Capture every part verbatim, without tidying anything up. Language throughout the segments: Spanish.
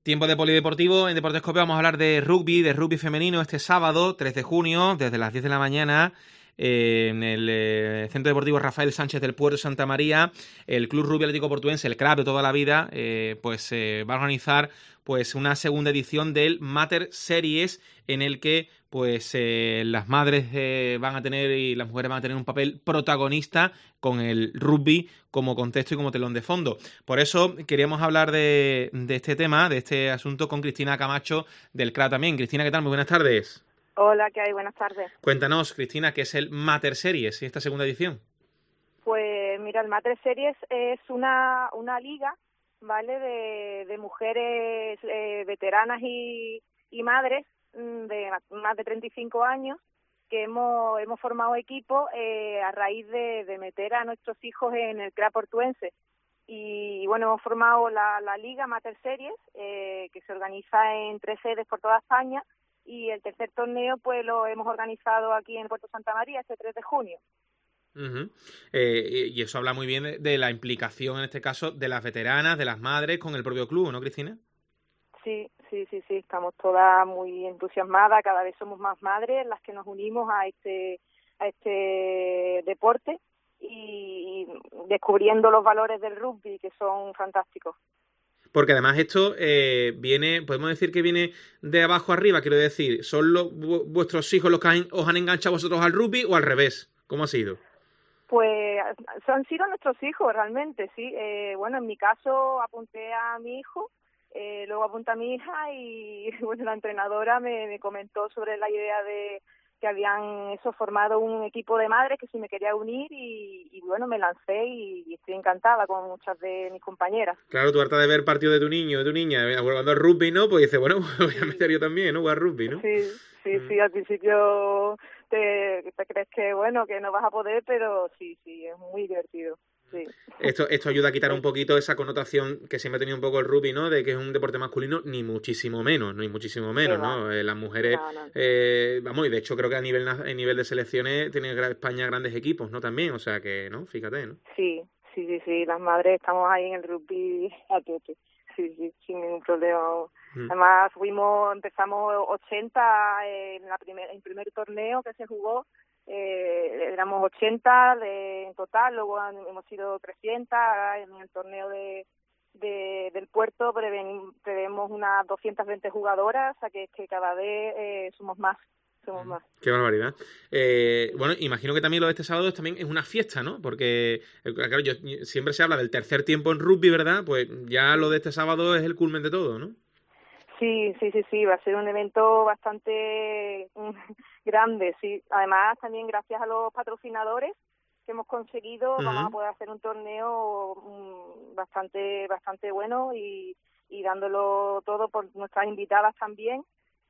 Tiempo de polideportivo. En Deportes Cope vamos a hablar de rugby, de rugby femenino este sábado, tres de junio, desde las diez de la mañana, eh, en el eh, Centro Deportivo Rafael Sánchez del Puerto Santa María. El Club Rugby Atlético Portuense, el C R A B de toda la vida, eh, pues eh, va a organizar pues una segunda edición del Mater Series, en el que pues eh, las madres eh, van a tener y las mujeres van a tener un papel protagonista con el rugby como contexto y como telón de fondo. Por eso queríamos hablar de, de este tema, de este asunto, con Cristina Camacho del C R A también. Cristina, ¿qué tal? Muy buenas tardes. Hola, ¿qué hay? Buenas tardes. Cuéntanos, Cristina, ¿qué es el Mater Series y esta segunda edición? Pues mira, el Mater Series es una, una liga, ¿vale?, de, de mujeres eh, veteranas y, y madres de más de treinta y cinco años que hemos hemos formado equipo eh, a raíz de, de meter a nuestros hijos en el C R A portuense. Y bueno, hemos formado la, la Liga Mater Series, eh, que se organiza en tres sedes por toda España, y el tercer torneo pues lo hemos organizado aquí en Puerto Santa María este tres de junio. Uh-huh. Eh, y eso habla muy bien de, de la implicación, en este caso, de las veteranas, de las madres con el propio club, ¿no, Cristina? Sí, sí, sí, sí, estamos todas muy entusiasmadas, cada vez somos más madres las que nos unimos a este a este deporte y descubriendo los valores del rugby, que son fantásticos. Porque además esto eh, viene, podemos decir que viene de abajo arriba, quiero decir, ¿son los, vu- vuestros hijos los que han, os han enganchado vosotros al rugby o al revés? ¿Cómo ha sido? Pues han sido nuestros hijos realmente, sí. Eh, bueno, en mi caso apunté a mi hijo, eh, luego apunté a mi hija y bueno, la entrenadora me, me comentó sobre la idea de que habían eso formado un equipo de madres que si me quería unir y, y bueno, me lancé y, y estoy encantada con muchas de mis compañeras. Claro, tú harta de ver partidos de tu niño, de tu niña, jugando al rugby, ¿no? Pues dices, bueno, voy a meter yo también, ¿no? Jugar rugby, ¿no? Sí, sí, Mm. sí, al principio te, te crees que bueno, que no vas a poder, pero sí, sí, es muy divertido. Sí. Esto, esto ayuda a quitar un poquito esa connotación que siempre ha tenido un poco el rugby, ¿no? De que es un deporte masculino, ni muchísimo menos, ni muchísimo menos, ¿no? Eh, las mujeres, No, no. eh, vamos, y de hecho creo que a nivel na- a nivel de selecciones tiene gra- España grandes equipos, ¿no? También, o sea que, ¿no? Fíjate, ¿no? Sí, sí, sí, sí, las madres estamos ahí en el rugby a tope. Sí, sí, sin ningún problema. Mm. Además, fuimos, empezamos ochenta en la primer, el primer torneo que se jugó. Eh, éramos ochenta de, en total, luego han, hemos sido trescientas en el torneo de, de del puerto, preven, prevemos unas doscientas veinte jugadoras, o sea que, que cada vez eh, somos más, somos más. Qué barbaridad. Eh, bueno, imagino que también lo de este sábado también es una fiesta, ¿no? Porque, eh, claro, yo, siempre se habla del tercer tiempo en rugby, ¿verdad? Pues ya lo de este sábado es el culmen de todo, ¿no? Sí, sí, sí, sí, va a ser un evento bastante grande, sí. Además, también gracias a los patrocinadores que hemos conseguido, uh-huh. vamos a poder hacer un torneo um, bastante bastante bueno y, y dándolo todo por nuestras invitadas también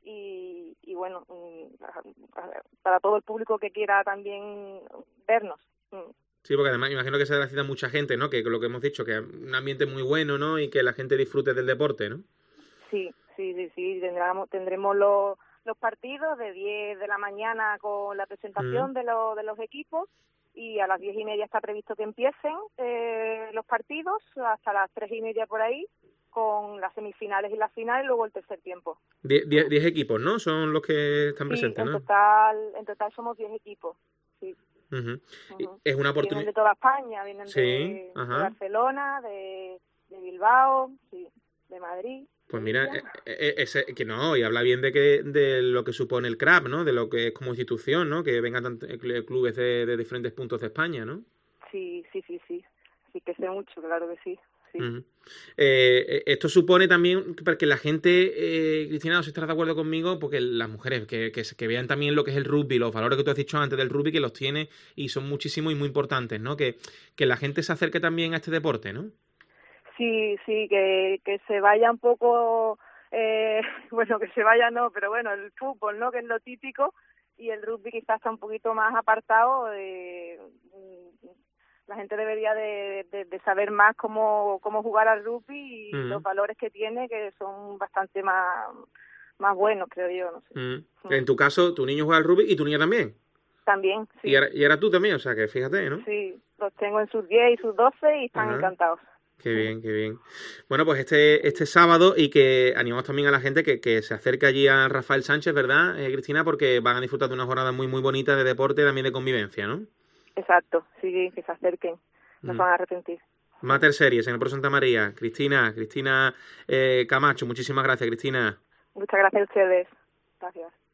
y, y bueno, um, para todo el público que quiera también vernos. Um. Sí, porque además imagino que se necesita mucha gente, ¿no? Que lo que hemos dicho, que un ambiente muy bueno, ¿no? Y que la gente disfrute del deporte, ¿no? Sí, sí, sí, sí, tendremos, tendremos los, los partidos de diez de la mañana con la presentación mm. de, los, de los equipos y a las diez y media está previsto que empiecen eh, los partidos, hasta las tres y media por ahí, con las semifinales y las finales, luego el tercer tiempo. Die, die, diez equipos, ¿no? Son los que están sí, presentes, en ¿no? Total, en total somos diez equipos, sí. Uh-huh. Uh-huh. Es una oportunidad. Vienen de toda España, vienen sí, de, de Barcelona, de, de Bilbao, sí, de Madrid. Pues mira, ese, que no, y habla bien de que de lo que supone el C R A B, ¿no? De lo que es como institución, ¿no? Que vengan tant- clubes de, de diferentes puntos de España, ¿no? Sí, sí, sí, sí. Sí que sé mucho, claro que sí. sí. Uh-huh. Eh, esto supone también para que la gente, eh, Cristina, no sé si estarás de acuerdo conmigo, porque las mujeres que, que, que vean también lo que es el rugby, los valores que tú has dicho antes del rugby, que los tiene y son muchísimos y muy importantes, ¿no? Que, que la gente se acerque también a este deporte, ¿no? Sí, sí, que, que se vaya un poco, eh, bueno, que se vaya no, pero bueno, el fútbol, ¿no? Que es lo típico, y el rugby quizás está un poquito más apartado. De, la gente debería de, de, de saber más cómo, cómo jugar al rugby y uh-huh. los valores que tiene, que son bastante más, más buenos, creo yo, no sé. Uh-huh. En tu caso, tu niño juega al rugby y tu niña también. También, sí. Y ahora, y ahora tú también, o sea que fíjate, ¿no? Sí, los tengo en sus diez y sus doce y están uh-huh. encantados. Qué bien, qué bien. Bueno, pues este este sábado y que animamos también a la gente que, que se acerque allí a Rafael Sánchez, ¿verdad, eh, Cristina? Porque van a disfrutar de una jornada muy muy bonita de deporte y también de convivencia, ¿no? Exacto, sí, que se acerquen, no se Mm. van a arrepentir. Mater Series en el Pro Santa María. Cristina, Cristina eh, Camacho, muchísimas gracias, Cristina. Muchas gracias a ustedes. Gracias.